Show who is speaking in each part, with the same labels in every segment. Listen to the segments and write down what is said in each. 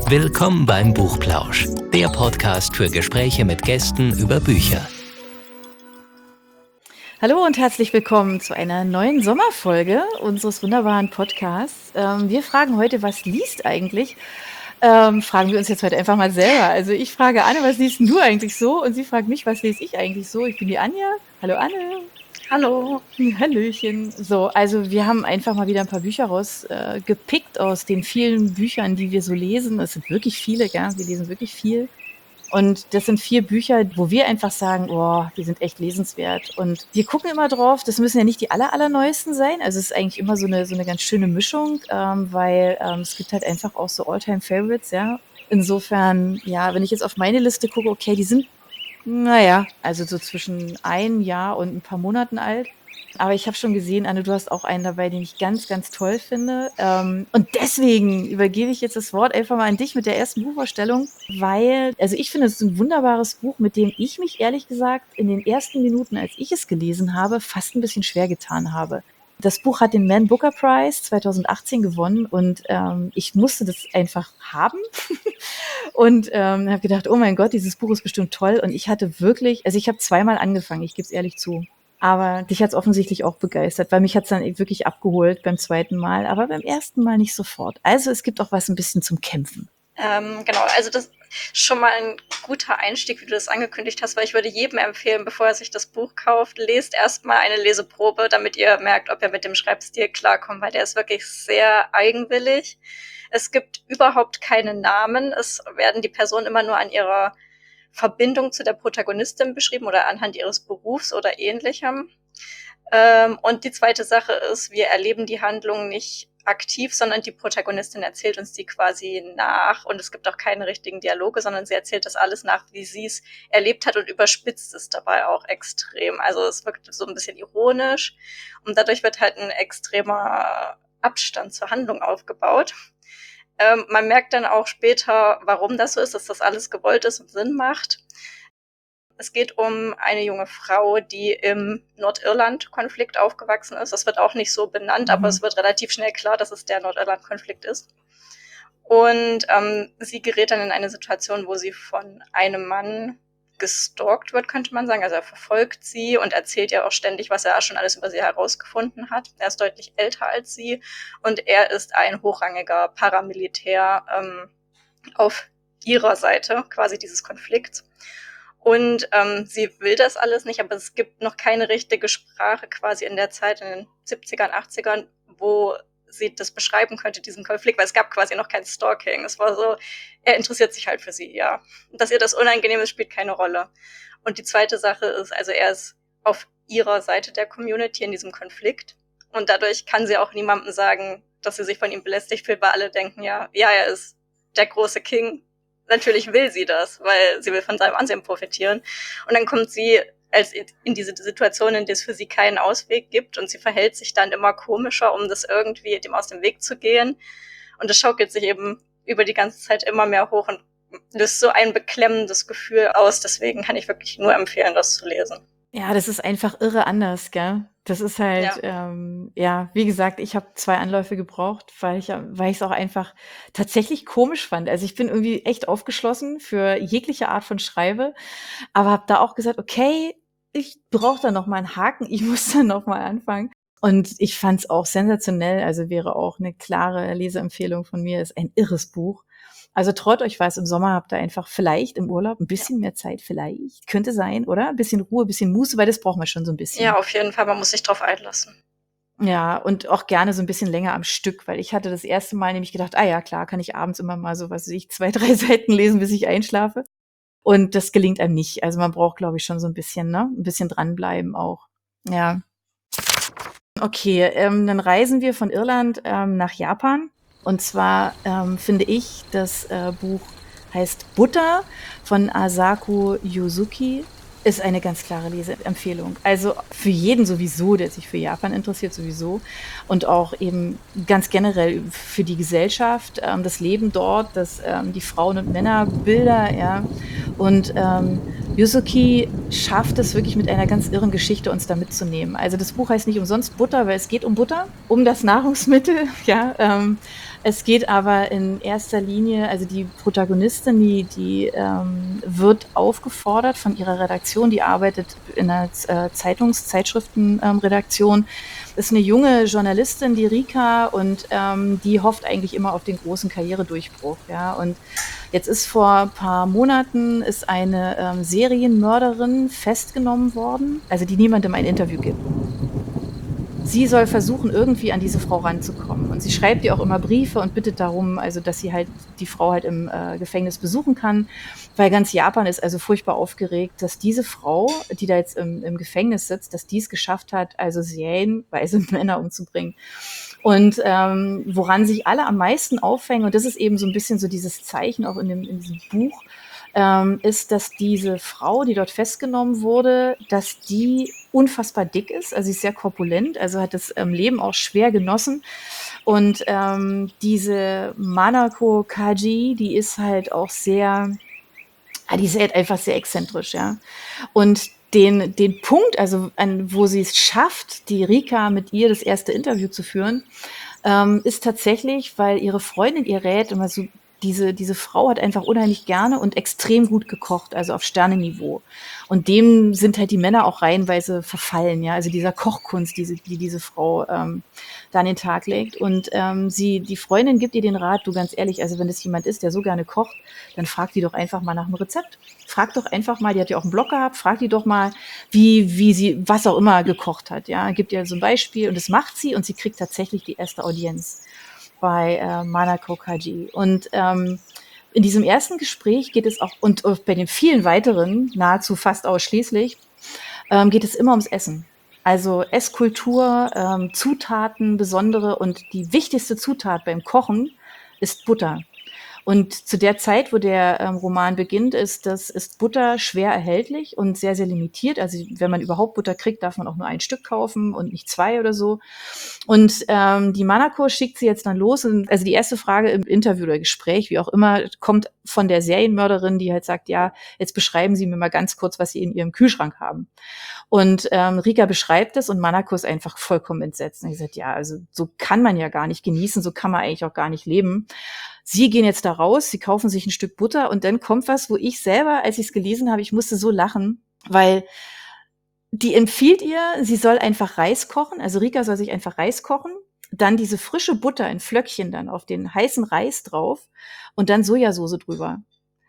Speaker 1: Willkommen beim Buchplausch, der Podcast für Gespräche mit Gästen über Bücher.
Speaker 2: Hallo und herzlich willkommen zu einer neuen Sommerfolge unseres wunderbaren Podcasts. Wir fragen heute, was liest eigentlich? Fragen wir uns jetzt heute einfach mal selber. Also ich frage Anne, was liest denn du eigentlich so? Und sie fragt mich, was lese ich eigentlich so? Ich bin die Anja. Hallo Anne.
Speaker 3: Hallo.
Speaker 2: Hallöchen. So, also wir haben einfach mal wieder ein paar Bücher rausgepickt aus den vielen Büchern, die wir so lesen. Es sind wirklich viele, gell? Wir lesen wirklich viel. Und das sind 4 Bücher, wo wir einfach sagen, oh, die sind echt lesenswert. Und wir gucken immer drauf, das müssen ja nicht die allerneuesten sein. Also es ist eigentlich immer so eine ganz schöne Mischung, weil es gibt halt einfach auch so All-Time-Favorites, ja. Insofern, ja, wenn ich jetzt auf meine Liste gucke, okay, die sind, naja, also so zwischen 1 Jahr und ein paar Monaten alt. Aber ich habe schon gesehen, Anne, du hast auch einen dabei, den ich ganz, ganz toll finde. Und deswegen übergebe ich jetzt das Wort einfach mal an dich mit der ersten Buchvorstellung, weil, also ich finde, es ist ein wunderbares Buch, mit dem ich mich ehrlich gesagt in den ersten Minuten, als ich es gelesen habe, fast ein bisschen schwer getan habe. Das Buch hat den Man Booker Prize 2018 gewonnen und ich musste das einfach haben und habe gedacht, oh mein Gott, dieses Buch ist bestimmt toll. Und ich hatte wirklich, also ich habe 2-mal angefangen, ich gebe es ehrlich zu. Aber dich hat es offensichtlich auch begeistert, weil mich hat es dann wirklich abgeholt beim 2. Mal, aber beim 1. Mal nicht sofort. Also es gibt auch was ein bisschen zum Kämpfen.
Speaker 3: Genau, also das ist schon mal ein guter Einstieg, wie du das angekündigt hast, weil ich würde jedem empfehlen, bevor er sich das Buch kauft, lest erstmal eine Leseprobe, damit ihr merkt, ob ihr mit dem Schreibstil klarkommt, weil der ist wirklich sehr eigenwillig. Es gibt überhaupt keine Namen, es werden die Personen immer nur an ihrer Verbindung zu der Protagonistin beschrieben oder anhand ihres Berufs oder ähnlichem. Und die zweite Sache ist, wir erleben die Handlung nicht aktiv, sondern die Protagonistin erzählt uns die quasi nach und es gibt auch keine richtigen Dialoge, sondern sie erzählt das alles nach, wie sie es erlebt hat und überspitzt es dabei auch extrem. Also es wirkt so ein bisschen ironisch und dadurch wird halt ein extremer Abstand zur Handlung aufgebaut. Man merkt dann auch später, warum das so ist, dass das alles gewollt ist und Sinn macht. Es geht um eine junge Frau, die im Nordirland-Konflikt aufgewachsen ist. Das wird auch nicht so benannt, aber es wird relativ schnell klar, dass es der Nordirland-Konflikt ist. Und sie gerät dann in eine Situation, wo sie von einem Mann gestalkt wird, könnte man sagen. Also er verfolgt sie und erzählt ihr auch ständig, was er schon alles über sie herausgefunden hat. Er ist deutlich älter als sie und er ist ein hochrangiger Paramilitär auf ihrer Seite quasi dieses Konflikts. Und sie will das alles nicht, aber es gibt noch keine richtige Sprache quasi in der Zeit, in den 70ern, 80ern, wo sie das beschreiben könnte, diesen Konflikt, weil es gab quasi noch kein Stalking. Es war so, er interessiert sich halt für sie, ja. Und dass ihr das unangenehm ist, spielt keine Rolle. Und die zweite Sache ist, also er ist auf ihrer Seite der Community in diesem Konflikt und dadurch kann sie auch niemandem sagen, dass sie sich von ihm belästigt fühlt, weil alle denken, ja, er ist der große King. Natürlich will sie das, weil sie will von seinem Ansehen profitieren. Und dann kommt sie in diese Situation, in der es für sie keinen Ausweg gibt und sie verhält sich dann immer komischer, um das irgendwie dem aus dem Weg zu gehen. Und das schaukelt sich eben über die ganze Zeit immer mehr hoch und löst so ein beklemmendes Gefühl aus. Deswegen kann ich wirklich nur empfehlen, das zu lesen.
Speaker 2: Ja, das ist einfach irre anders, gell? Das ist halt, ja, wie gesagt, ich habe 2 Anläufe gebraucht, weil ich es auch einfach tatsächlich komisch fand. Also ich bin irgendwie echt aufgeschlossen für jegliche Art von Schreibe, aber habe da auch gesagt, okay, ich brauche da noch mal einen Haken, ich muss da noch mal anfangen. Und ich fand es auch sensationell, also wäre auch eine klare Leseempfehlung von mir, ist ein irres Buch. Also traut euch was, im Sommer habt ihr einfach vielleicht im Urlaub ein bisschen mehr Zeit, vielleicht. Könnte sein, oder? Ein bisschen Ruhe, ein bisschen Muße, weil das brauchen wir schon so ein bisschen.
Speaker 3: Ja, auf jeden Fall, man muss sich drauf einlassen.
Speaker 2: Ja, und auch gerne so ein bisschen länger am Stück, weil ich hatte das erste Mal nämlich gedacht, ja klar, kann ich abends immer mal so, was weiß ich, 2, 3 Seiten lesen, bis ich einschlafe. Und das gelingt einem nicht. Also man braucht, glaube ich, schon so ein bisschen, ne? Ein bisschen dranbleiben auch. Ja. Okay, dann reisen wir von Irland nach Japan. Und zwar finde ich, das Buch heißt Butter von Asaku Yuzuki. Ist eine ganz klare Leseempfehlung. Also für jeden sowieso, der sich für Japan interessiert, sowieso. Und auch eben ganz generell für die Gesellschaft, das Leben dort, die Frauen- und Männerbilder, ja. Und Yuzuki schafft es wirklich mit einer ganz irren Geschichte, uns da mitzunehmen. Also das Buch heißt nicht umsonst Butter, weil es geht um Butter, um das Nahrungsmittel. Ja, es geht aber in erster Linie, also die Protagonistin, die wird aufgefordert von ihrer Redaktion, die arbeitet in einer Zeitschriftenredaktion, ist eine junge Journalistin, die Rika, und die hofft eigentlich immer auf den großen Karrieredurchbruch. Ja, und jetzt ist vor ein paar Monaten ist eine Serienmörderin festgenommen worden, also die niemandem ein Interview gibt. Sie soll versuchen, irgendwie an diese Frau ranzukommen. Und sie schreibt ihr auch immer Briefe und bittet darum, also dass sie halt die Frau halt im Gefängnis besuchen kann, weil ganz Japan ist also furchtbar aufgeregt, dass diese Frau, die da jetzt im Gefängnis sitzt, dass die es geschafft hat, also serienweise Männer umzubringen. Und woran sich alle am meisten aufhängen, und das ist eben so ein bisschen so dieses Zeichen auch in diesem Buch, ist, dass diese Frau, die dort festgenommen wurde, dass die unfassbar dick ist, also sie ist sehr korpulent, also hat das Leben auch schwer genossen. Und diese Manako Kaji, die ist halt auch sehr, die ist halt einfach sehr exzentrisch, ja. Und den Punkt, also wo sie es schafft, die Rika mit ihr das erste Interview zu führen, ist tatsächlich, weil ihre Freundin ihr rät, immer so, diese Frau hat einfach unheimlich gerne und extrem gut gekocht, also auf Sternenniveau. Und dem sind halt die Männer auch reihenweise verfallen, ja, also dieser Kochkunst, die diese Frau da an den Tag legt. Und die Freundin gibt ihr den Rat, du, ganz ehrlich, also wenn das jemand ist, der so gerne kocht, dann frag die doch einfach mal nach einem Rezept. Frag doch einfach mal, die hat ja auch einen Blog gehabt, frag die doch mal, wie sie was auch immer gekocht hat, ja, gibt ihr so ein Beispiel, und das macht sie, und sie kriegt tatsächlich die erste Audienz bei Manako Kaji. Und in diesem ersten Gespräch geht es auch, und bei den vielen weiteren, nahezu fast ausschließlich, geht es immer ums Essen. Also Esskultur, Zutaten, besondere, und die wichtigste Zutat beim Kochen ist Butter. Und zu der Zeit, wo der Roman beginnt, ist Butter schwer erhältlich und sehr, sehr limitiert. Also wenn man überhaupt Butter kriegt, darf man auch nur ein Stück kaufen und nicht zwei oder so. Und die Manako schickt sie jetzt dann los. Und, also die erste Frage im Interview oder Gespräch, wie auch immer, kommt von der Serienmörderin, die halt sagt, ja, jetzt beschreiben Sie mir mal ganz kurz, was Sie in Ihrem Kühlschrank haben. Und Rika beschreibt es, und Manako ist einfach vollkommen entsetzt. Und ich sagt, ja, also so kann man ja gar nicht genießen, so kann man eigentlich auch gar nicht leben. Sie gehen jetzt da raus, sie kaufen sich ein Stück Butter, und dann kommt was, wo ich selber, als ich es gelesen habe, ich musste so lachen, weil die empfiehlt ihr, sie soll einfach Reis kochen, also Rika soll sich einfach Reis kochen, dann diese frische Butter in Flöckchen dann auf den heißen Reis drauf und dann Sojasauce drüber.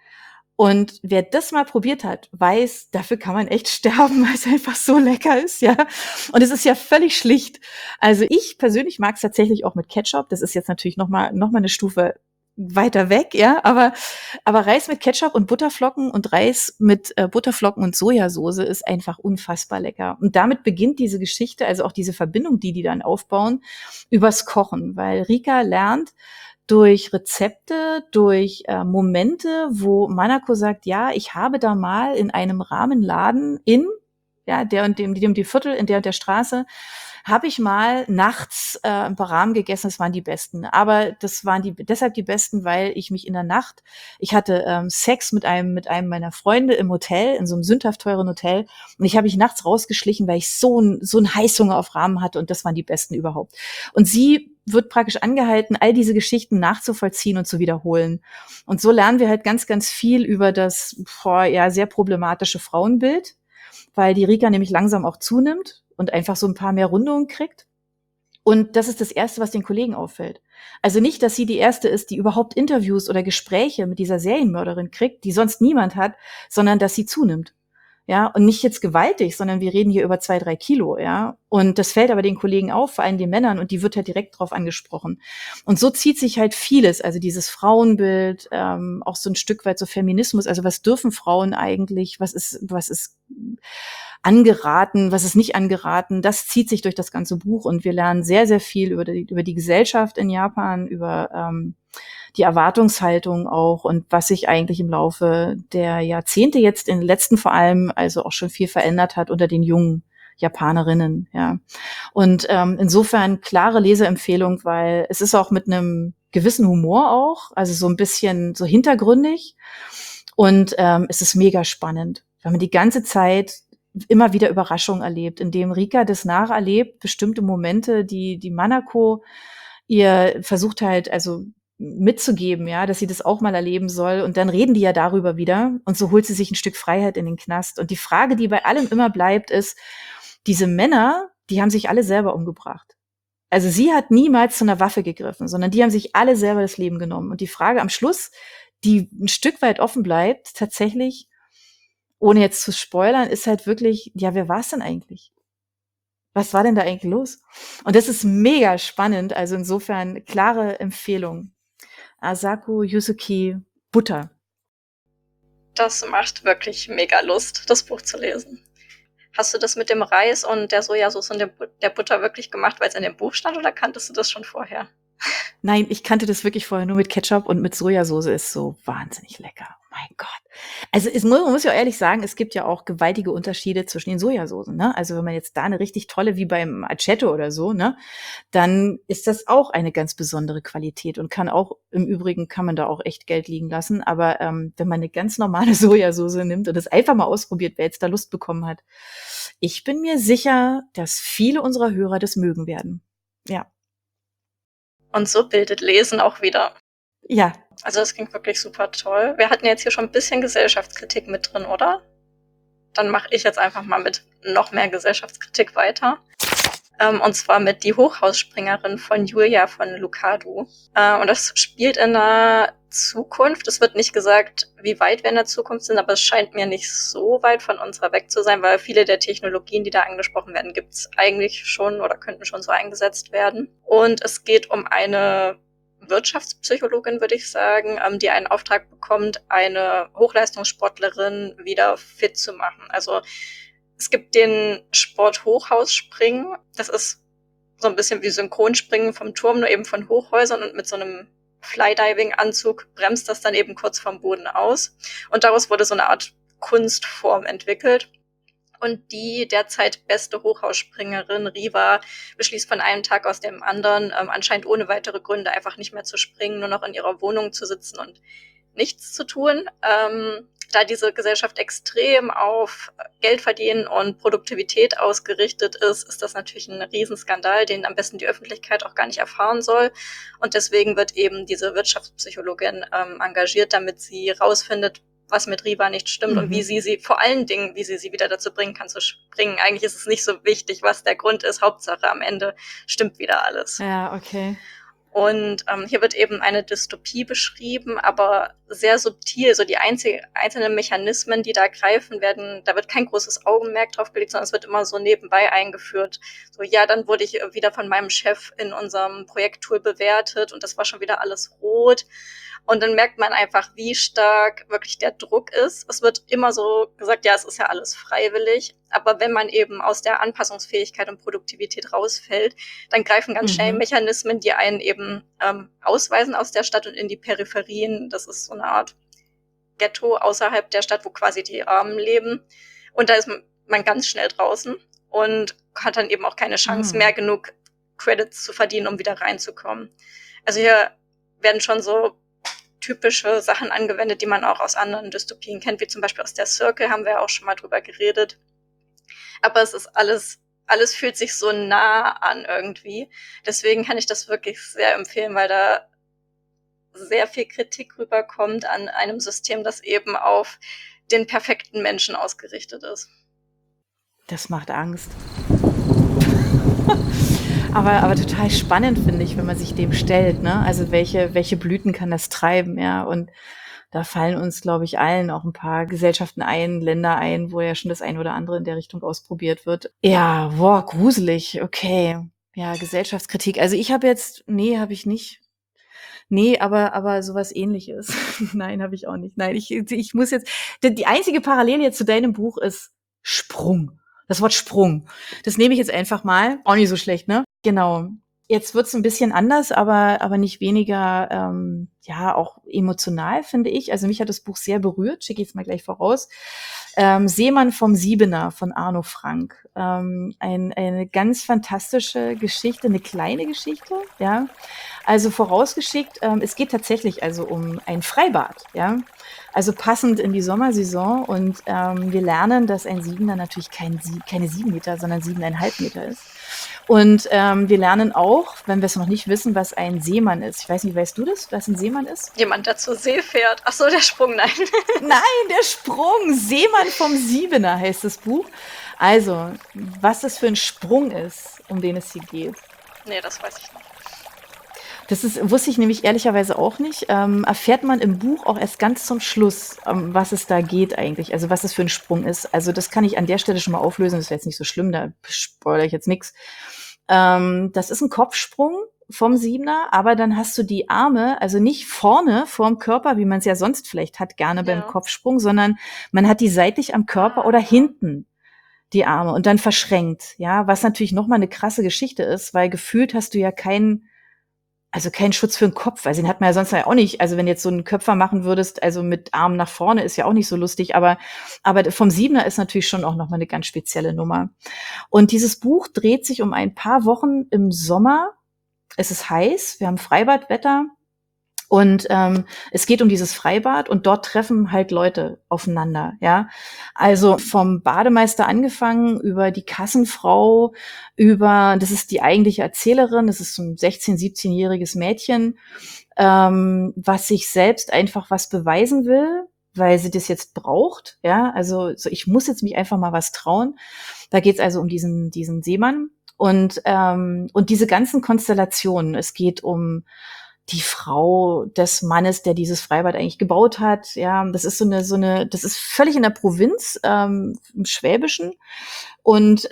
Speaker 2: Und wer das mal probiert hat, weiß, dafür kann man echt sterben, weil es einfach so lecker ist, ja. Und es ist ja völlig schlicht. Also ich persönlich mag es tatsächlich auch mit Ketchup. Das ist jetzt natürlich noch mal eine Stufe weiter weg, ja. Aber Reis mit Ketchup und Butterflocken und Reis mit Butterflocken und Sojasauce ist einfach unfassbar lecker. Und damit beginnt diese Geschichte, also auch diese Verbindung, die dann aufbauen, übers Kochen. Weil Rika lernt durch Rezepte, durch Momente, wo Manako sagt, ja, ich habe da mal in einem Rahmenladen der und dem Viertel, in der und der Straße, habe ich mal nachts ein paar Ramen gegessen, das waren die besten. Aber das waren deshalb die besten, weil ich mich in der Nacht, ich hatte Sex mit einem meiner Freunde im Hotel, in so einem sündhaft teuren Hotel, und ich habe mich nachts rausgeschlichen, weil ich so einen Heißhunger auf Ramen hatte, und das waren die besten überhaupt. Und sie wird praktisch angehalten, all diese Geschichten nachzuvollziehen und zu wiederholen. Und so lernen wir halt ganz, ganz viel über das sehr problematische Frauenbild, weil die Rika nämlich langsam auch zunimmt und einfach so ein paar mehr Rundungen kriegt. Und das ist das Erste, was den Kollegen auffällt. Also nicht, dass sie die Erste ist, die überhaupt Interviews oder Gespräche mit dieser Serienmörderin kriegt, die sonst niemand hat, sondern dass sie zunimmt. Ja, und nicht jetzt gewaltig, sondern wir reden hier über 2-3 Kilo, ja. Und das fällt aber den Kollegen auf, vor allem den Männern, und die wird halt direkt drauf angesprochen. Und so zieht sich halt vieles, also dieses Frauenbild, auch so ein Stück weit so Feminismus, also was dürfen Frauen eigentlich, was ist angeraten, was ist nicht angeraten, das zieht sich durch das ganze Buch, und wir lernen sehr, sehr viel über die Gesellschaft in Japan, über die Erwartungshaltung auch, und was sich eigentlich im Laufe der Jahrzehnte jetzt in den letzten vor allem also auch schon viel verändert hat unter den jungen Japanerinnen, ja. Und insofern klare Leseempfehlung, weil es ist auch mit einem gewissen Humor auch, also so ein bisschen so hintergründig, und es ist mega spannend. weil man die ganze Zeit immer wieder Überraschungen erlebt, indem Rika das nacherlebt, bestimmte Momente, die Manako ihr versucht halt also mitzugeben, ja, dass sie das auch mal erleben soll. Und dann reden die ja darüber wieder. Und so holt sie sich ein Stück Freiheit in den Knast. Und die Frage, die bei allem immer bleibt, ist, diese Männer, die haben sich alle selber umgebracht. Also sie hat niemals zu einer Waffe gegriffen, sondern die haben sich alle selber das Leben genommen. Und die Frage am Schluss, die ein Stück weit offen bleibt, tatsächlich, ohne jetzt zu spoilern, ist halt wirklich, ja, wer war es denn eigentlich? Was war denn da eigentlich los? Und das ist mega spannend, also insofern klare Empfehlung. Asaku Yuzuki Butter.
Speaker 3: Das macht wirklich mega Lust, das Buch zu lesen. Hast du das mit dem Reis und der Sojasauce und der Butter wirklich gemacht, weil es in dem Buch stand, oder kanntest du das schon vorher?
Speaker 2: Nein, ich kannte das wirklich vorher nur mit Ketchup und mit Sojasauce ist so wahnsinnig lecker. Oh mein Gott. Also man muss ja auch ehrlich sagen, es gibt ja auch gewaltige Unterschiede zwischen den Sojasoßen, ne? Also wenn man jetzt da eine richtig tolle, wie beim Aceto oder so, ne, dann ist das auch eine ganz besondere Qualität und im Übrigen kann man da auch echt Geld liegen lassen. Aber wenn man eine ganz normale Sojasauce nimmt und das einfach mal ausprobiert, wer jetzt da Lust bekommen hat, ich bin mir sicher, dass viele unserer Hörer das mögen werden. Ja.
Speaker 3: Und so bildet Lesen auch wieder.
Speaker 2: Ja.
Speaker 3: Also das klingt wirklich super toll. Wir hatten jetzt hier schon ein bisschen Gesellschaftskritik mit drin, oder? Dann mache ich jetzt einfach mal mit noch mehr Gesellschaftskritik weiter. Und zwar mit Die Hochhausspringerin von Julia von Lucado. Und das spielt in der Zukunft. Es wird nicht gesagt, wie weit wir in der Zukunft sind, aber es scheint mir nicht so weit von unserer weg zu sein, weil viele der Technologien, die da angesprochen werden, gibt's eigentlich schon oder könnten schon so eingesetzt werden. Und es geht um eine Wirtschaftspsychologin, würde ich sagen, die einen Auftrag bekommt, eine Hochleistungssportlerin wieder fit zu machen. Also es gibt den Sport Hochhausspringen. Das ist so ein bisschen wie Synchronspringen vom Turm, nur eben von Hochhäusern, und mit so einem Flydiving-Anzug bremst das dann eben kurz vom Boden aus. Und daraus wurde so eine Art Kunstform entwickelt. Und die derzeit beste Hochhausspringerin, Riva, beschließt von einem Tag aus dem anderen, anscheinend ohne weitere Gründe einfach nicht mehr zu springen, nur noch in ihrer Wohnung zu sitzen und nichts zu tun. Da diese Gesellschaft extrem auf Geld verdienen und Produktivität ausgerichtet ist, ist das natürlich ein Riesenskandal, den am besten die Öffentlichkeit auch gar nicht erfahren soll. Und deswegen wird eben diese Wirtschaftspsychologin engagiert, damit sie rausfindet, was mit Riva nicht stimmt und wie sie vor allen Dingen, wie sie wieder dazu bringen kann zu springen. Eigentlich ist es nicht so wichtig, was der Grund ist. Hauptsache, am Ende stimmt wieder alles.
Speaker 2: Ja, okay.
Speaker 3: Und hier wird eben eine Dystopie beschrieben, aber sehr subtil. So die einzelnen Mechanismen, die da greifen werden, da wird kein großes Augenmerk drauf gelegt, sondern es wird immer so nebenbei eingeführt. So, ja, dann wurde ich wieder von meinem Chef in unserem Projekttool bewertet und das war schon wieder alles rot. Und dann merkt man einfach, wie stark wirklich der Druck ist. Es wird immer so gesagt, ja, es ist ja alles freiwillig. Aber wenn man eben aus der Anpassungsfähigkeit und Produktivität rausfällt, dann greifen ganz schnell Mechanismen, die einen eben ausweisen aus der Stadt und in die Peripherien. Das ist so eine Art Ghetto außerhalb der Stadt, wo quasi die Armen leben. Und da ist man ganz schnell draußen und hat dann eben auch keine Chance mehr, genug Credits zu verdienen, um wieder reinzukommen. Also hier werden schon so typische Sachen angewendet, die man auch aus anderen Dystopien kennt, wie zum Beispiel aus der Circle, haben wir auch schon mal drüber geredet. Aber es ist alles fühlt sich so nah an irgendwie. Deswegen kann ich das wirklich sehr empfehlen, weil da sehr viel Kritik rüberkommt an einem System, das eben auf den perfekten Menschen ausgerichtet ist.
Speaker 2: Das macht Angst. Aber total spannend, finde ich, wenn man sich dem stellt, ne? Also welche Blüten kann das treiben, ja? Und da fallen uns, glaube ich, allen auch ein paar Gesellschaften ein, Länder ein, wo ja schon das ein oder andere in der Richtung ausprobiert wird. Ja, boah, gruselig, okay. Ja, Gesellschaftskritik. Also ich habe ich nicht. Nee, aber sowas Ähnliches. Nein, habe ich auch nicht. Nein, ich muss jetzt, die einzige Parallele jetzt zu deinem Buch ist Sprung. Das Wort Sprung. Das nehme ich jetzt einfach mal. Auch nicht so schlecht, ne? Genau. jetzt wird's ein bisschen anders, aber nicht weniger, ja, auch emotional, finde ich. Also mich hat das Buch sehr berührt, schicke ich jetzt mal gleich voraus. Seemann vom Siebener von Arno Frank. Eine ganz fantastische Geschichte, eine kleine Geschichte, ja. Also vorausgeschickt, es geht tatsächlich also um ein Freibad, ja. Also passend in die Sommersaison und wir lernen, dass ein Siebener natürlich keine 7 Meter, sondern 7,5 Meter ist. Und wir lernen auch, wenn wir es noch nicht wissen, was ein Seemann ist. Ich weiß nicht, weißt du das, was ein Seemann ist?
Speaker 3: Jemand, der zur See fährt. Ach so, der Sprung, nein.
Speaker 2: Nein, der Sprung. Seemann vom Siebener heißt das Buch. Also, was das für ein Sprung ist, um den es hier geht.
Speaker 3: Nee, das weiß ich nicht.
Speaker 2: Wusste ich nämlich ehrlicherweise auch nicht. Erfährt man im Buch auch erst ganz zum Schluss, was es da geht eigentlich, also was es für ein Sprung ist. Also das kann ich an der Stelle schon mal auflösen, das wäre jetzt nicht so schlimm, da spoilere ich jetzt nichts. Das ist ein Kopfsprung vom Siebener, aber dann hast du die Arme, also nicht vorne vorm Körper, wie man es ja sonst vielleicht hat, gerne beim Kopfsprung, sondern man hat die seitlich am Körper oder hinten die Arme und dann verschränkt, ja, was natürlich nochmal eine krasse Geschichte ist, weil gefühlt hast du ja keinen Schutz für den Kopf, also den hat man ja sonst ja auch nicht. Also wenn du jetzt so einen Köpfer machen würdest, also mit Armen nach vorne, ist ja auch nicht so lustig, aber vom Siebener ist natürlich schon auch nochmal eine ganz spezielle Nummer. Und dieses Buch dreht sich um ein paar Wochen im Sommer. Es ist heiß, wir haben Freibadwetter. Und es geht um dieses Freibad und dort treffen halt Leute aufeinander, ja. Also vom Bademeister angefangen über die Kassenfrau, das ist die eigentliche Erzählerin, das ist so ein 16-, 17-jähriges Mädchen, was sich selbst einfach was beweisen will, weil sie das jetzt braucht, ja. Also so, ich muss jetzt mich einfach mal was trauen. Da geht's also um diesen Seemann und diese ganzen Konstellationen. Es geht um die Frau des Mannes, der dieses Freibad eigentlich gebaut hat. Ja, das ist das ist völlig in der Provinz, im Schwäbischen. Und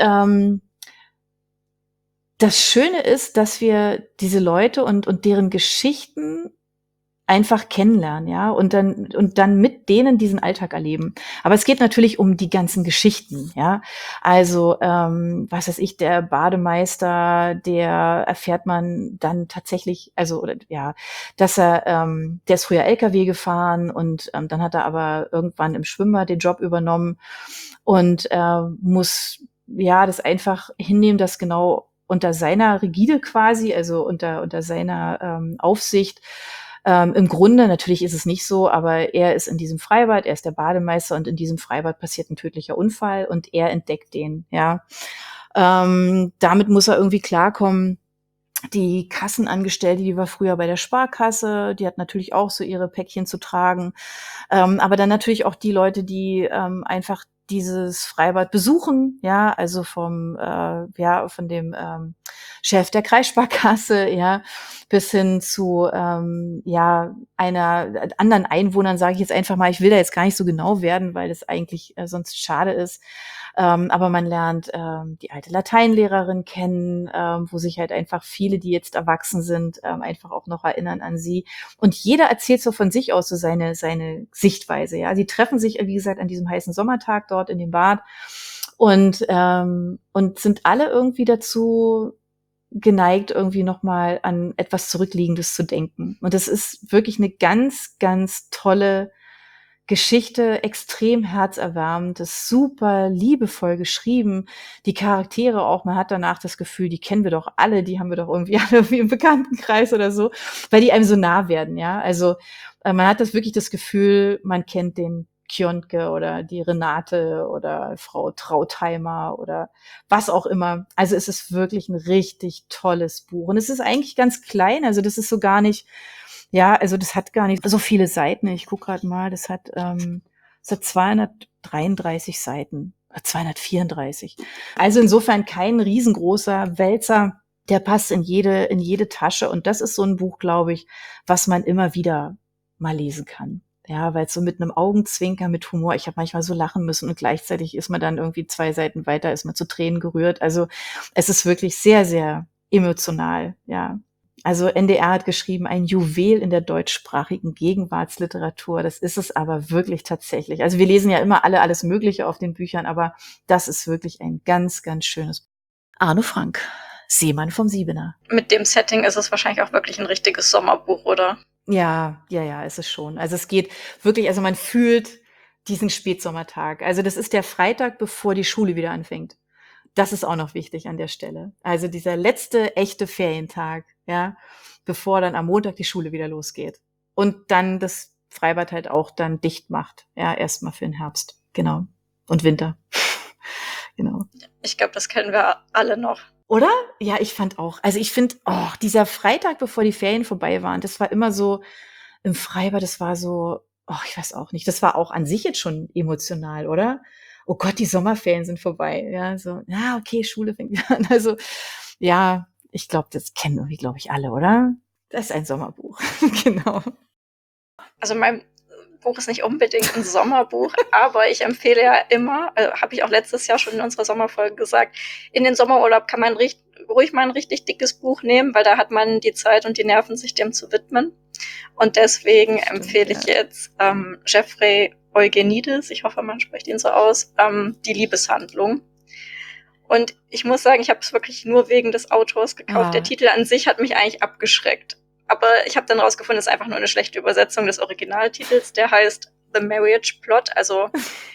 Speaker 2: das Schöne ist, dass wir diese Leute und deren Geschichten einfach kennenlernen, ja, und dann mit denen diesen Alltag erleben. Aber es geht natürlich um die ganzen Geschichten, ja. Also, was weiß ich, der Bademeister, der erfährt man dann tatsächlich, also, oder ja, dass der ist früher LKW gefahren und dann hat er aber irgendwann im Schwimmbad den Job übernommen und muss ja das einfach hinnehmen, dass genau unter seiner Rigide quasi, also unter seiner Aufsicht, im Grunde, natürlich ist es nicht so, aber er ist in diesem Freibad, er ist der Bademeister und in diesem Freibad passiert ein tödlicher Unfall und er entdeckt den, ja. Damit muss er irgendwie klarkommen. Die Kassenangestellte, die war früher bei der Sparkasse, die hat natürlich auch so ihre Päckchen zu tragen. Aber dann natürlich auch die Leute, die einfach dieses Freibad besuchen, ja, also von dem Chef der Kreissparkasse, ja, bis hin zu einer anderen Einwohnern, sage ich jetzt einfach mal. Ich will da jetzt gar nicht so genau werden, weil das eigentlich sonst schade ist. Aber man lernt die alte Lateinlehrerin kennen, wo sich halt einfach viele, die jetzt erwachsen sind, einfach auch noch erinnern an sie. Und jeder erzählt so von sich aus so seine Sichtweise. Ja, sie treffen sich, wie gesagt, an diesem heißen Sommertag dort in dem Bad und sind alle irgendwie dazu geneigt, irgendwie nochmal an etwas Zurückliegendes zu denken. Und das ist wirklich eine ganz, ganz tolle Geschichte, extrem herzerwärmend, ist super liebevoll geschrieben. Die Charaktere auch, man hat danach das Gefühl, die kennen wir doch alle, die haben wir doch irgendwie alle irgendwie im Bekanntenkreis oder so, weil die einem so nah werden, ja. Also man hat wirklich das Gefühl, man kennt den Kionke oder die Renate oder Frau Trautheimer oder was auch immer. Also es ist wirklich ein richtig tolles Buch. Und es ist eigentlich ganz klein, also das ist so gar nicht, ja, also das hat gar nicht so viele Seiten. Ich gucke gerade mal, das hat 233 Seiten, 234. Also insofern kein riesengroßer Wälzer, der passt in jede Tasche. Und das ist so ein Buch, glaube ich, was man immer wieder mal lesen kann. Ja, weil es so mit einem Augenzwinker, mit Humor, ich habe manchmal so lachen müssen und gleichzeitig ist man dann irgendwie 2 Seiten weiter, ist man zu Tränen gerührt. Also es ist wirklich sehr, sehr emotional, ja. Also NDR hat geschrieben, ein Juwel in der deutschsprachigen Gegenwartsliteratur. Das ist es aber wirklich tatsächlich. Also wir lesen ja immer alles Mögliche auf den Büchern, aber das ist wirklich ein ganz, ganz schönes Buch. Arno Frank. Seemann vom Siebener.
Speaker 3: Mit dem Setting ist es wahrscheinlich auch wirklich ein richtiges Sommerbuch, oder?
Speaker 2: Ja, ist es schon. Also es geht wirklich, also man fühlt diesen Spätsommertag. Also das ist der Freitag, bevor die Schule wieder anfängt. Das ist auch noch wichtig an der Stelle. Also dieser letzte echte Ferientag, ja, bevor dann am Montag die Schule wieder losgeht. Und dann das Freibad halt auch dann dicht macht. Ja, erstmal für den Herbst. Genau. Und Winter. Genau.
Speaker 3: Ich glaube, das kennen wir alle noch.
Speaker 2: Oder? Ja, ich fand auch. Also ich finde, dieser Freitag, bevor die Ferien vorbei waren, das war immer so im Freibad, das war so, ich weiß auch nicht, das war auch an sich jetzt schon emotional, oder? Oh Gott, die Sommerferien sind vorbei. Ja, so, ja, okay, Schule fängt wieder an. Also, ja, ich glaube, das kennen irgendwie, glaube ich, alle, oder? Das ist ein Sommerbuch. Genau.
Speaker 3: Also mein Buch ist nicht unbedingt ein Sommerbuch, aber ich empfehle ja immer, habe ich auch letztes Jahr schon in unserer Sommerfolge gesagt, in den Sommerurlaub kann man ruhig mal ein richtig dickes Buch nehmen, weil da hat man die Zeit und die Nerven, sich dem zu widmen. Und deswegen empfehle ich jetzt Jeffrey Eugenides, ich hoffe, man spricht ihn so aus, die Liebeshandlung. Und ich muss sagen, ich habe es wirklich nur wegen des Autors gekauft. Der Titel an sich hat mich eigentlich abgeschreckt. Aber ich habe dann rausgefunden, es ist einfach nur eine schlechte Übersetzung des Originaltitels. Der heißt The Marriage Plot, also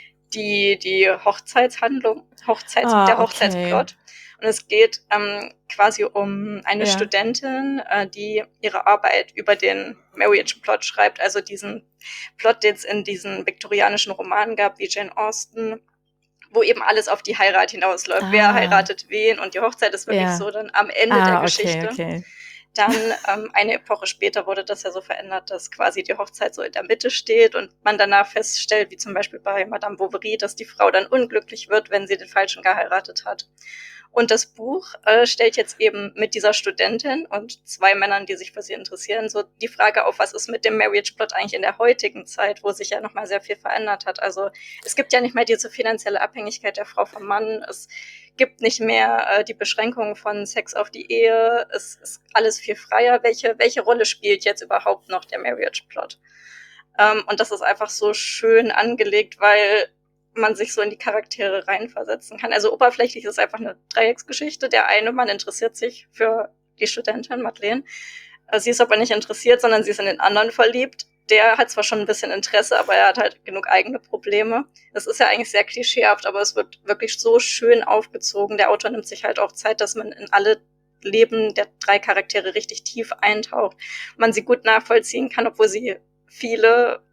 Speaker 3: die Hochzeitshandlung, der Hochzeitsplot. Und es geht quasi um eine Studentin, die ihre Arbeit über den Marriage Plot schreibt, also diesen Plot, den es in diesen viktorianischen Romanen gab, wie Jane Austen, wo eben alles auf die Heirat hinausläuft. Wer heiratet wen, und die Hochzeit ist wirklich so dann am Ende der Geschichte. Okay. Dann eine Epoche später wurde das ja so verändert, dass quasi die Hochzeit so in der Mitte steht und man danach feststellt, wie zum Beispiel bei Madame Bovary, dass die Frau dann unglücklich wird, wenn sie den Falschen geheiratet hat. Und das Buch stellt jetzt eben mit dieser Studentin und 2 Männern, die sich für sie interessieren, so die Frage auf, was ist mit dem Marriage Plot eigentlich in der heutigen Zeit, wo sich ja nochmal sehr viel verändert hat. Also es gibt ja nicht mehr diese finanzielle Abhängigkeit der Frau vom Mann, es gibt nicht mehr die Beschränkungen von Sex auf die Ehe, es ist alles viel freier. Welche Rolle spielt jetzt überhaupt noch der Marriage Plot? Und das ist einfach so schön angelegt, weil man sich so in die Charaktere reinversetzen kann. Also oberflächlich ist es einfach eine Dreiecksgeschichte. Der eine Mann interessiert sich für die Studentin, Madeleine. Sie ist aber nicht interessiert, sondern sie ist in den anderen verliebt. Der hat zwar schon ein bisschen Interesse, aber er hat halt genug eigene Probleme. Das ist ja eigentlich sehr klischeehaft, aber es wird wirklich so schön aufgezogen. Der Autor nimmt sich halt auch Zeit, dass man in alle Leben der 3 Charaktere richtig tief eintaucht. Man sie gut nachvollziehen kann, obwohl sie viele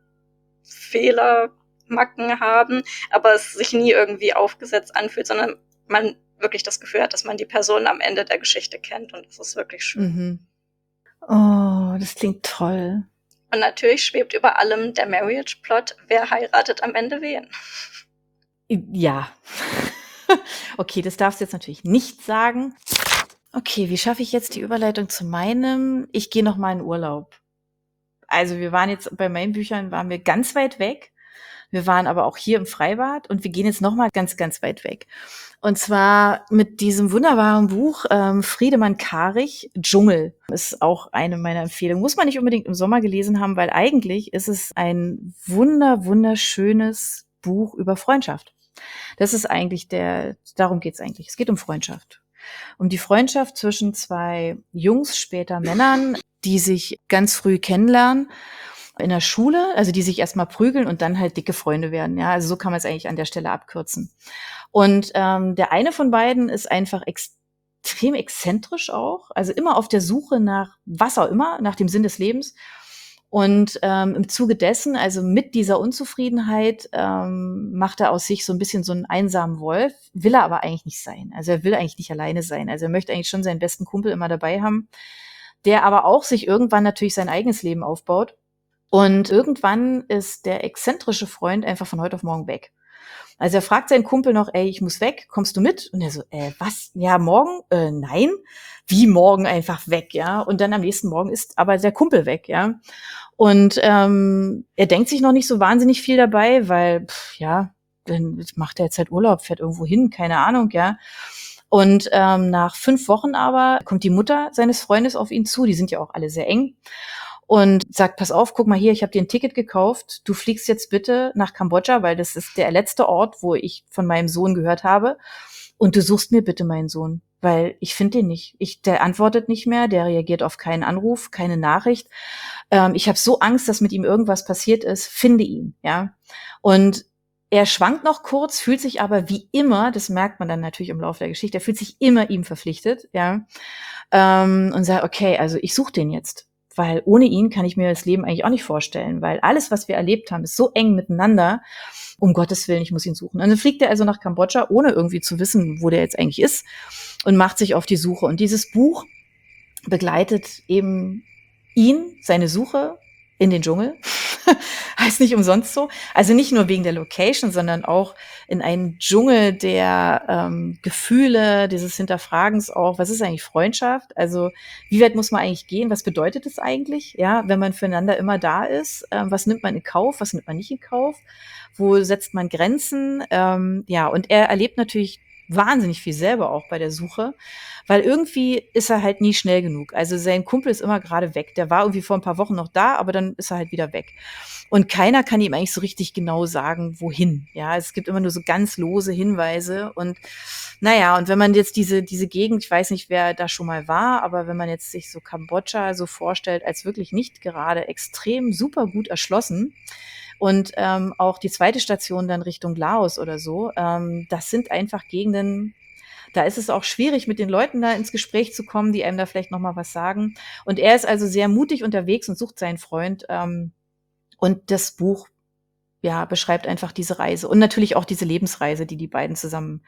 Speaker 3: Fehler, Macken haben, aber es sich nie irgendwie aufgesetzt anfühlt, sondern man wirklich das Gefühl hat, dass man die Person am Ende der Geschichte kennt, und das ist wirklich schön.
Speaker 2: Mhm. Oh, das klingt toll.
Speaker 3: Und natürlich schwebt über allem der Marriage Plot, wer heiratet am Ende wen?
Speaker 2: Ja. Okay, das darfst du jetzt natürlich nicht sagen. Okay, wie schaffe ich jetzt die Überleitung zu meinem? Ich gehe noch mal in Urlaub. Also wir waren jetzt, bei meinen Büchern waren wir ganz weit weg. Wir waren aber auch hier im Freibad und wir gehen jetzt noch mal ganz, ganz weit weg. Und zwar mit diesem wunderbaren Buch Friedemann Karich, Dschungel. Ist auch eine meiner Empfehlungen. Muss man nicht unbedingt im Sommer gelesen haben, weil eigentlich ist es ein wunderschönes Buch über Freundschaft. Das ist eigentlich darum geht's eigentlich. Es geht um Freundschaft. Um die Freundschaft zwischen 2 Jungs, später Männern, die sich ganz früh kennenlernen in der Schule, also die sich erstmal prügeln und dann halt dicke Freunde werden. Ja, also so kann man es eigentlich an der Stelle abkürzen. Und der eine von beiden ist einfach extrem exzentrisch auch, also immer auf der Suche nach was auch immer, nach dem Sinn des Lebens. Und im Zuge dessen, also mit dieser Unzufriedenheit, macht er aus sich so ein bisschen so einen einsamen Wolf, will er aber eigentlich nicht sein. Also er will eigentlich nicht alleine sein. Also er möchte eigentlich schon seinen besten Kumpel immer dabei haben, der aber auch sich irgendwann natürlich sein eigenes Leben aufbaut. Und irgendwann ist der exzentrische Freund einfach von heute auf morgen weg. Also er fragt seinen Kumpel noch, ey, ich muss weg, kommst du mit? Und er so, was? Ja, morgen? Nein. Wie morgen einfach weg, ja? Und dann am nächsten Morgen ist aber der Kumpel weg, ja? Und er denkt sich noch nicht so wahnsinnig viel dabei, weil, dann macht er jetzt halt Urlaub, fährt irgendwo hin, keine Ahnung, ja? Und nach 5 Wochen aber kommt die Mutter seines Freundes auf ihn zu, die sind ja auch alle sehr eng, und sagt, pass auf, guck mal hier, ich habe dir ein Ticket gekauft, du fliegst jetzt bitte nach Kambodscha, weil das ist der letzte Ort, wo ich von meinem Sohn gehört habe, und du suchst mir bitte meinen Sohn. weil ich finde den nicht. Der antwortet nicht mehr, der reagiert auf keinen Anruf, keine Nachricht. Ich habe so Angst, dass mit ihm irgendwas passiert ist. Finde ihn, ja. Und er schwankt noch kurz, fühlt sich aber wie immer, das merkt man dann natürlich im Laufe der Geschichte, er fühlt sich immer ihm verpflichtet, ja. Und sagt, okay, also ich suche den jetzt. Weil ohne ihn kann ich mir das Leben eigentlich auch nicht vorstellen, weil alles, was wir erlebt haben, ist so eng miteinander. Um Gottes Willen, ich muss ihn suchen. Und dann fliegt er also nach Kambodscha, ohne irgendwie zu wissen, wo der jetzt eigentlich ist, und macht sich auf die Suche. Und dieses Buch begleitet eben ihn, seine Suche in den Dschungel. Heißt nicht umsonst so. Also nicht nur wegen der Location, sondern auch in einen Dschungel der Gefühle, dieses Hinterfragens auch. Was ist eigentlich Freundschaft? Also wie weit muss man eigentlich gehen? Was bedeutet es eigentlich, ja, wenn man füreinander immer da ist? Was nimmt man in Kauf? Was nimmt man nicht in Kauf? Wo setzt man Grenzen? Ja, und er erlebt natürlich wahnsinnig viel selber auch bei der Suche, weil irgendwie ist er halt nie schnell genug. Also sein Kumpel ist immer gerade weg. Der war irgendwie vor ein paar Wochen noch da, aber dann ist er halt wieder weg. Und keiner kann ihm eigentlich so richtig genau sagen, wohin. Ja, es gibt immer nur so ganz lose Hinweise. Und naja, und wenn man jetzt diese Gegend, ich weiß nicht, wer da schon mal war, aber wenn man jetzt sich so Kambodscha so vorstellt, als wirklich nicht gerade extrem super gut erschlossen, und auch die zweite Station dann Richtung Laos oder so, das sind einfach Gegenden, da ist es auch schwierig, mit den Leuten da ins Gespräch zu kommen, die einem da vielleicht noch mal was sagen. Und er ist also sehr mutig unterwegs und sucht seinen Freund. Und das Buch, ja, beschreibt einfach diese Reise und natürlich auch diese Lebensreise, die die beiden zusammen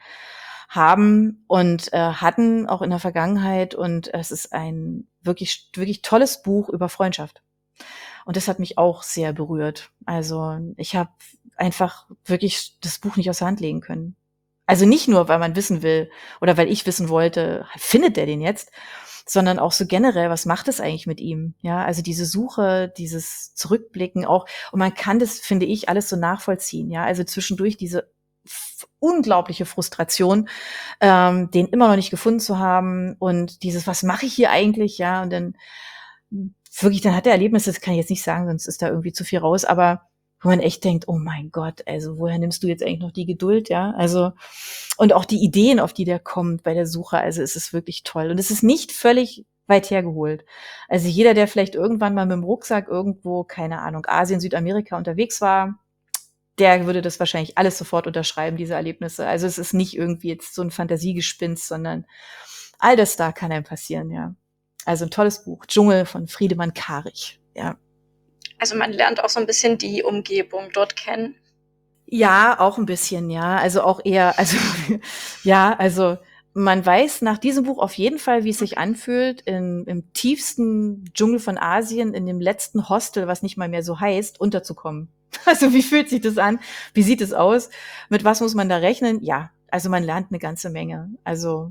Speaker 2: haben und hatten, auch in der Vergangenheit. Und es ist ein wirklich, wirklich tolles Buch über Freundschaft. Und das hat mich auch sehr berührt. Also ich habe einfach wirklich das Buch nicht aus der Hand legen können. Also nicht nur, weil man wissen will oder weil ich wissen wollte, findet der den jetzt, sondern auch so generell, was macht es eigentlich mit ihm? Ja, also diese Suche, dieses Zurückblicken auch. Und man kann das, finde ich, alles so nachvollziehen. Ja, also zwischendurch diese unglaubliche Frustration, den immer noch nicht gefunden zu haben und dieses, was mache ich hier eigentlich? Ja, und dann wirklich, dann hat er Erlebnisse, das kann ich jetzt nicht sagen, sonst ist da irgendwie zu viel raus, aber wo man echt denkt, oh mein Gott, also woher nimmst du jetzt eigentlich noch die Geduld, ja? Also, und auch die Ideen, auf die der kommt bei der Suche, also es ist wirklich toll. Und es ist nicht völlig weit hergeholt. Also jeder, der vielleicht irgendwann mal mit dem Rucksack irgendwo, keine Ahnung, Asien, Südamerika unterwegs war, der würde das wahrscheinlich alles sofort unterschreiben, diese Erlebnisse. Also es ist nicht irgendwie jetzt so ein Fantasiegespinst, sondern all das da kann einem passieren, ja. Also ein tolles Buch, Dschungel von Friedemann Karig, ja.
Speaker 3: Also man lernt auch so ein bisschen die Umgebung dort kennen.
Speaker 2: Ja, auch ein bisschen, ja. Also auch eher, also ja, also man weiß nach diesem Buch auf jeden Fall, wie es sich anfühlt, im tiefsten Dschungel von Asien, in dem letzten Hostel, was nicht mal mehr so heißt, unterzukommen. Also wie fühlt sich das an? Wie sieht es aus? Mit was muss man da rechnen? Ja, also man lernt eine ganze Menge. Also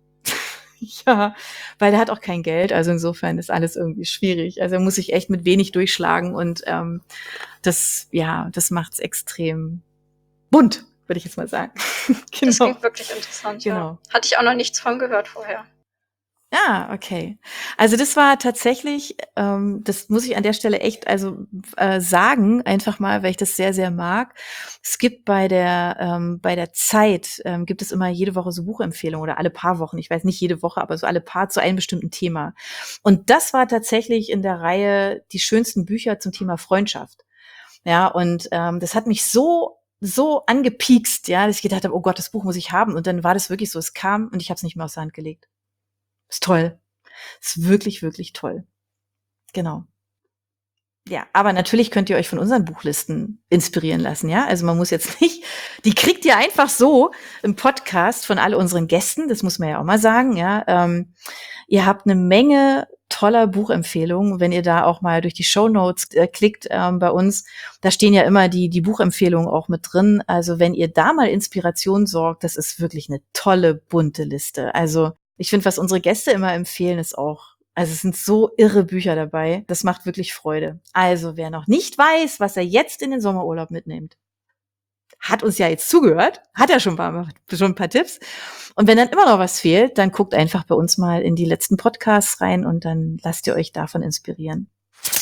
Speaker 2: ja, weil er hat auch kein Geld, also insofern ist alles irgendwie schwierig. Also er muss sich echt mit wenig durchschlagen und das macht's extrem bunt, würde ich jetzt mal sagen.
Speaker 3: Genau. Das klingt wirklich interessant,
Speaker 2: genau.
Speaker 3: Ja. Hatte ich auch noch nichts von gehört vorher.
Speaker 2: Ja, okay. Also das war tatsächlich, das muss ich an der Stelle echt sagen, einfach mal, weil ich das sehr, sehr mag. Es gibt bei der Zeit, gibt es immer jede Woche so Buchempfehlungen oder alle paar Wochen, ich weiß nicht jede Woche, aber so alle paar zu einem bestimmten Thema. Und das war tatsächlich in der Reihe die schönsten Bücher zum Thema Freundschaft. Ja, und das hat mich so angepiekst, ja, dass ich gedacht habe, oh Gott, das Buch muss ich haben. Und dann war das wirklich so, es kam und ich habe es nicht mehr aus der Hand gelegt. Ist toll. Ist wirklich, wirklich toll. Genau. Ja, aber natürlich könnt ihr euch von unseren Buchlisten inspirieren lassen, ja? Also man muss jetzt nicht, die kriegt ihr einfach so im Podcast von all unseren Gästen, das muss man ja auch mal sagen, ja? Ihr habt eine Menge toller Buchempfehlungen, wenn ihr da auch mal durch die Shownotes klickt bei uns, da stehen ja immer die Buchempfehlungen auch mit drin. Also wenn ihr da mal Inspiration sorgt, das ist wirklich eine tolle, bunte Liste. Also ich finde, was unsere Gäste immer empfehlen, ist auch, also es sind so irre Bücher dabei. Das macht wirklich Freude. Also wer noch nicht weiß, was er jetzt in den Sommerurlaub mitnimmt, hat uns ja jetzt zugehört, hat ja schon ein paar Tipps. Und wenn dann immer noch was fehlt, dann guckt einfach bei uns mal in die letzten Podcasts rein und dann lasst ihr euch davon inspirieren.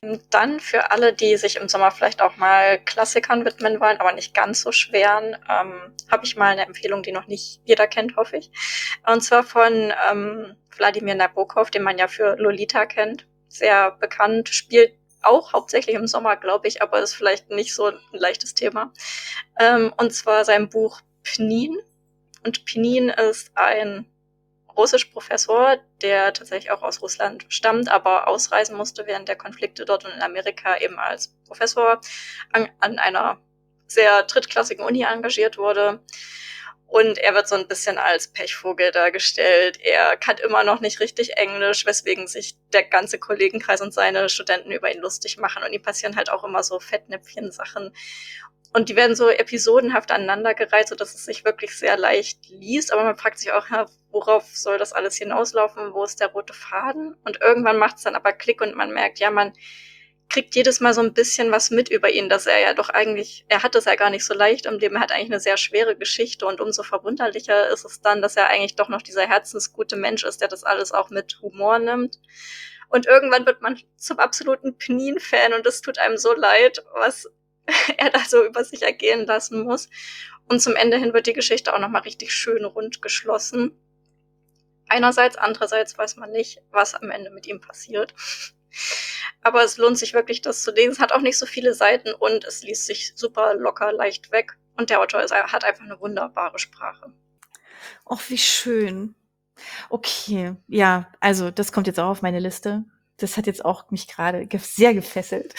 Speaker 3: Dann für alle, die sich im Sommer vielleicht auch mal Klassikern widmen wollen, aber nicht ganz so schweren, habe ich mal eine Empfehlung, die noch nicht jeder kennt, hoffe ich. Und zwar von Wladimir Nabokov, den man ja für Lolita kennt. Sehr bekannt, spielt auch hauptsächlich im Sommer, glaube ich, aber ist vielleicht nicht so ein leichtes Thema. Und zwar sein Buch Pnin. Und Pnin ist ein Russisch-Professor, der tatsächlich auch aus Russland stammt, aber ausreisen musste während der Konflikte dort und in Amerika eben als Professor an einer sehr drittklassigen Uni engagiert wurde. Und er wird so ein bisschen als Pechvogel dargestellt. Er kann immer noch nicht richtig Englisch, weswegen sich der ganze Kollegenkreis und seine Studenten über ihn lustig machen. Und ihm passieren halt auch immer so Fettnäpfchen-Sachen. Und die werden so episodenhaft aneinandergereiht, sodass es sich wirklich sehr leicht liest. Aber man fragt sich auch, worauf soll das alles hinauslaufen? Wo ist der rote Faden? Und irgendwann macht es dann aber Klick und man merkt, ja, man kriegt jedes Mal so ein bisschen was mit über ihn, dass er ja doch eigentlich, er hat es ja gar nicht so leicht im Leben, er hat eigentlich eine sehr schwere Geschichte und umso verwunderlicher ist es dann, dass er eigentlich doch noch dieser herzensgute Mensch ist, der das alles auch mit Humor nimmt. Und irgendwann wird man zum absoluten Pnin-Fan und es tut einem so leid, was er da so über sich ergehen lassen muss. Und zum Ende hin wird die Geschichte auch nochmal richtig schön rund geschlossen. Einerseits, andererseits weiß man nicht, was am Ende mit ihm passiert. Aber es lohnt sich wirklich, das zu lesen. Es hat auch nicht so viele Seiten und es liest sich super locker, leicht weg. Und der Autor hat einfach eine wunderbare Sprache.
Speaker 2: Och, wie schön. Okay, ja, also das kommt jetzt auch auf meine Liste. Das hat jetzt auch mich gerade sehr gefesselt.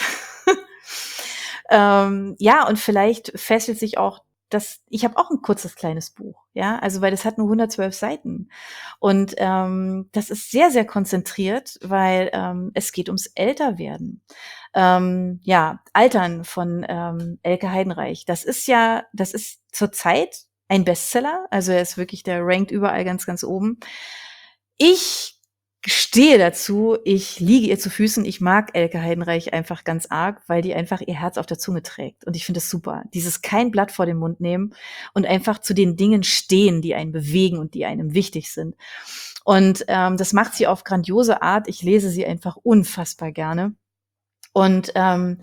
Speaker 2: Ja, und vielleicht fesselt sich auch ich habe auch ein kurzes kleines Buch, ja, also weil das hat nur 112 Seiten. Und das ist sehr, sehr konzentriert, weil es geht ums Älterwerden. Ja, Altern von Elke Heidenreich. Das ist zurzeit ein Bestseller, also er ist wirklich, der rankt überall ganz, ganz oben. Ich stehe dazu, ich liege ihr zu Füßen, ich mag Elke Heidenreich einfach ganz arg, weil die einfach ihr Herz auf der Zunge trägt. Und ich finde es super. Dieses kein Blatt vor den Mund nehmen und einfach zu den Dingen stehen, die einen bewegen und die einem wichtig sind. Und das macht sie auf grandiose Art. Ich lese sie einfach unfassbar gerne. Und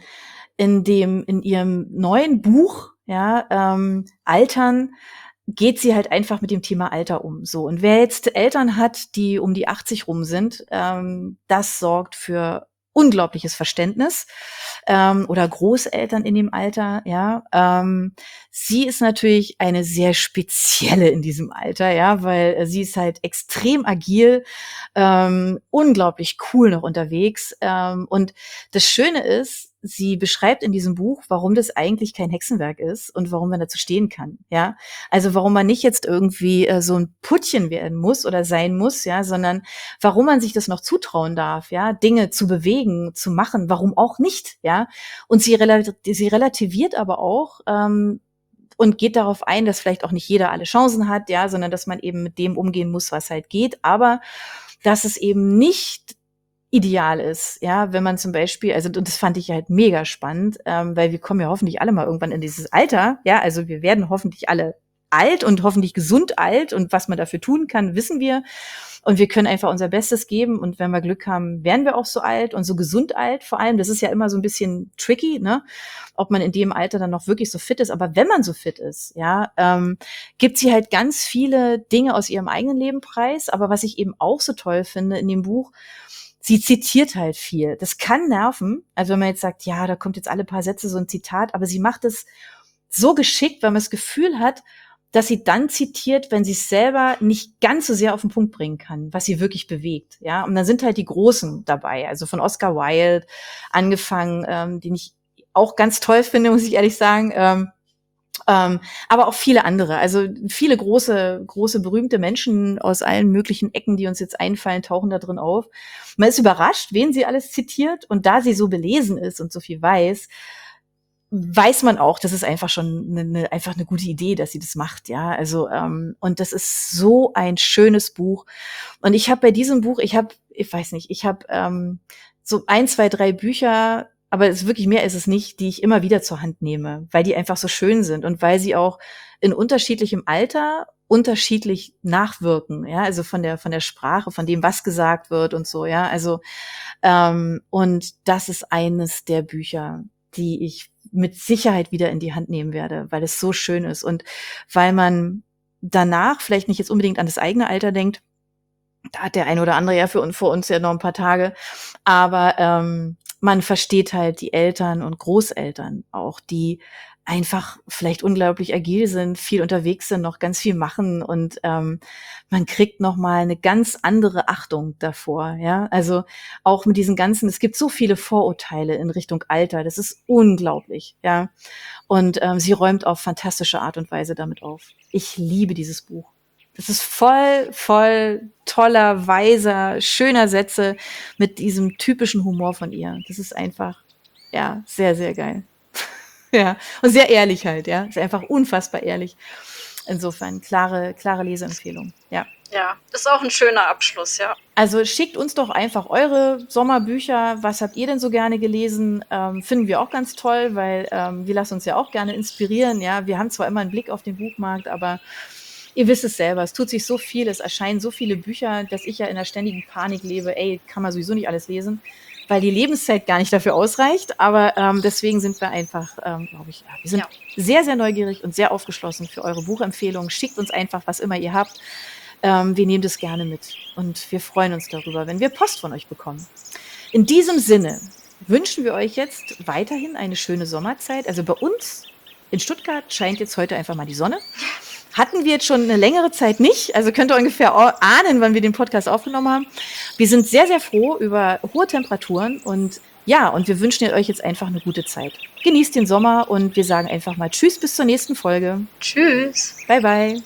Speaker 2: in ihrem neuen Buch, ja, Altern, geht sie halt einfach mit dem Thema Alter um. So. Und wer jetzt Eltern hat, die um die 80 rum sind, das sorgt für unglaubliches Verständnis, oder Großeltern in dem Alter, ja. Sie ist natürlich eine sehr spezielle in diesem Alter, ja, weil sie ist halt extrem agil, unglaublich cool noch unterwegs. Und das Schöne ist, sie beschreibt in diesem Buch, warum das eigentlich kein Hexenwerk ist und warum man dazu stehen kann, ja. Also warum man nicht jetzt irgendwie so ein Puttchen werden muss oder sein muss, ja, sondern warum man sich das noch zutrauen darf, ja, Dinge zu bewegen, zu machen, warum auch nicht, ja. Und sie relativiert aber auch und geht darauf ein, dass vielleicht auch nicht jeder alle Chancen hat, ja, sondern dass man eben mit dem umgehen muss, was halt geht, aber dass es eben nicht ideal ist, ja, wenn man zum Beispiel, also und das fand ich halt mega spannend, weil wir kommen ja hoffentlich alle mal irgendwann in dieses Alter, ja, also wir werden hoffentlich alle alt und hoffentlich gesund alt und was man dafür tun kann, wissen wir und wir können einfach unser Bestes geben und wenn wir Glück haben, werden wir auch so alt und so gesund alt vor allem, das ist ja immer so ein bisschen tricky, ne, ob man in dem Alter dann noch wirklich so fit ist, aber wenn man so fit ist, ja, gibt sie halt ganz viele Dinge aus ihrem eigenen Leben preis, aber was ich eben auch so toll finde in dem Buch, sie zitiert halt viel. Das kann nerven. Also wenn man jetzt sagt, ja, da kommt jetzt alle paar Sätze so ein Zitat, aber sie macht es so geschickt, weil man das Gefühl hat, dass sie dann zitiert, wenn sie es selber nicht ganz so sehr auf den Punkt bringen kann, was sie wirklich bewegt. Ja, und dann sind halt die Großen dabei, also von Oscar Wilde angefangen, den ich auch ganz toll finde, muss ich ehrlich sagen. Aber auch viele andere, also viele große, berühmte Menschen aus allen möglichen Ecken, die uns jetzt einfallen, tauchen da drin auf. Man ist überrascht, wen sie alles zitiert und da sie so belesen ist und so viel weiß man auch, das ist einfach schon einfach eine gute Idee, dass sie das macht, ja. Also und das ist so ein schönes Buch. Und ich habe bei diesem Buch, ich habe so 1, 2, 3 Bücher aber es ist wirklich mehr ist es nicht, die ich immer wieder zur Hand nehme, weil die einfach so schön sind und weil sie auch in unterschiedlichem Alter unterschiedlich nachwirken, ja, also von der Sprache, von dem, was gesagt wird und so, ja, also und das ist eines der Bücher, die ich mit Sicherheit wieder in die Hand nehmen werde, weil es so schön ist und weil man danach vielleicht nicht jetzt unbedingt an das eigene Alter denkt. Da hat der eine oder andere ja vor uns ja noch ein paar Tage, aber man versteht halt die Eltern und Großeltern auch, die einfach vielleicht unglaublich agil sind, viel unterwegs sind, noch ganz viel machen und man kriegt noch mal eine ganz andere Achtung davor, ja, also auch mit diesen ganzen, es gibt so viele Vorurteile in Richtung Alter, das ist unglaublich, ja, und sie räumt auf fantastische Art und Weise damit auf. Ich liebe dieses Buch. Das ist voll toller, weiser, schöner Sätze mit diesem typischen Humor von ihr. Das ist einfach, ja, sehr, sehr geil. Ja, und sehr ehrlich halt, ja. Ist einfach unfassbar ehrlich. Insofern, klare Leseempfehlung, ja.
Speaker 3: Ja, ist auch ein schöner Abschluss, ja.
Speaker 2: Also schickt uns doch einfach eure Sommerbücher. Was habt ihr denn so gerne gelesen? Finden wir auch ganz toll, weil wir lassen uns ja auch gerne inspirieren, ja. Wir haben zwar immer einen Blick auf den Buchmarkt, aber ihr wisst es selber, es tut sich so viel, es erscheinen so viele Bücher, dass ich ja in der ständigen Panik lebe, kann man sowieso nicht alles lesen, weil die Lebenszeit gar nicht dafür ausreicht, aber deswegen sind wir einfach, glaube ich, wir sind sehr, sehr neugierig und sehr aufgeschlossen für eure Buchempfehlungen. Schickt uns einfach, was immer ihr habt. Wir nehmen das gerne mit und wir freuen uns darüber, wenn wir Post von euch bekommen. In diesem Sinne wünschen wir euch jetzt weiterhin eine schöne Sommerzeit. Also bei uns in Stuttgart scheint jetzt heute einfach mal die Sonne. Hatten wir jetzt schon eine längere Zeit nicht, also könnt ihr ungefähr ahnen, wann wir den Podcast aufgenommen haben. Wir sind sehr, sehr froh über hohe Temperaturen und ja, und wir wünschen euch jetzt einfach eine gute Zeit. Genießt den Sommer und wir sagen einfach mal Tschüss bis zur nächsten Folge.
Speaker 3: Tschüss.
Speaker 2: Bye, bye.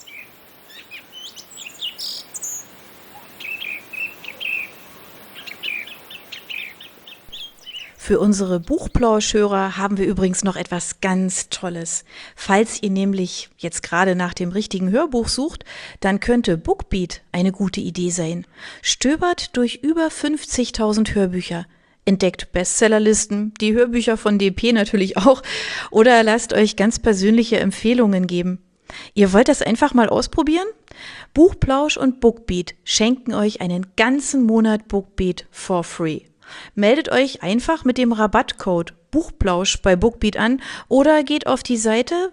Speaker 2: Für unsere Buchplauschhörer haben wir übrigens noch etwas ganz Tolles. Falls ihr nämlich jetzt gerade nach dem richtigen Hörbuch sucht, dann könnte Bookbeat eine gute Idee sein. Stöbert durch über 50.000 Hörbücher. Entdeckt Bestsellerlisten, die Hörbücher von DP natürlich auch, oder lasst euch ganz persönliche Empfehlungen geben. Ihr wollt das einfach mal ausprobieren? Buchplausch und Bookbeat schenken euch einen ganzen Monat Bookbeat for free. Meldet euch einfach mit dem Rabattcode Buchplausch bei Bookbeat an oder geht auf die Seite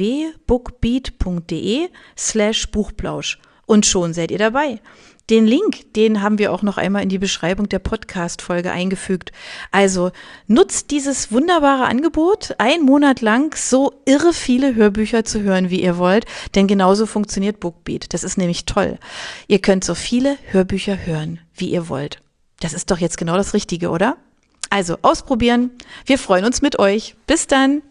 Speaker 2: www.bookbeat.de/Buchplausch und schon seid ihr dabei. Den Link, den haben wir auch noch einmal in die Beschreibung der Podcast-Folge eingefügt. Also nutzt dieses wunderbare Angebot, einen Monat lang so irre viele Hörbücher zu hören, wie ihr wollt, denn genauso funktioniert Bookbeat. Das ist nämlich toll. Ihr könnt so viele Hörbücher hören, wie ihr wollt. Das ist doch jetzt genau das Richtige, oder? Also ausprobieren. Wir freuen uns mit euch. Bis dann.